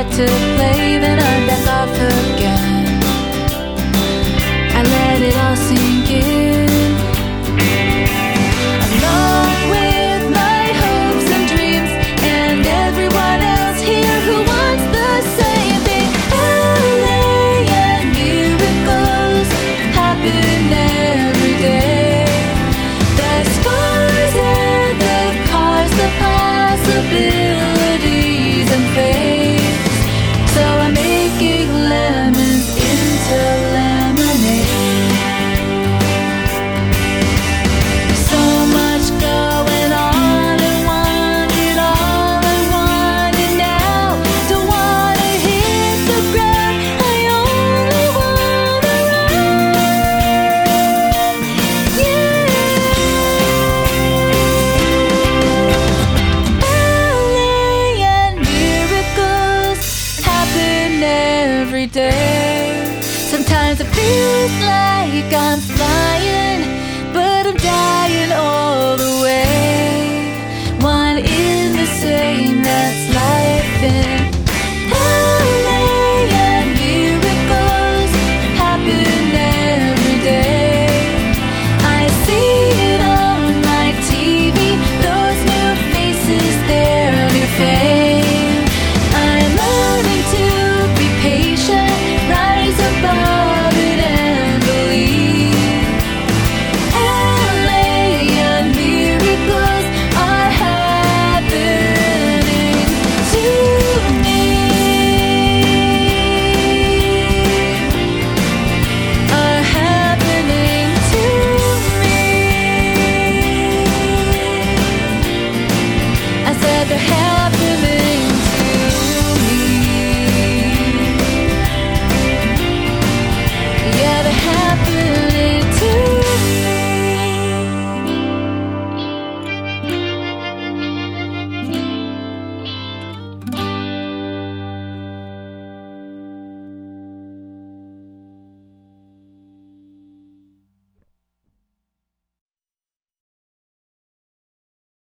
start to play, then I'm back off again. I let it all sink in, along with my hopes and dreams, and everyone else here who wants the same thing. LA and miracles happen every day. The scars and the cars, the possibilities and faith. So I'm making lemons into lemonade. So much going on, I want it all, I want it now. Don't wanna hit the ground, I only wanna run. Yeah. LA and miracles happen every day. Sometimes it feels like I'm flying,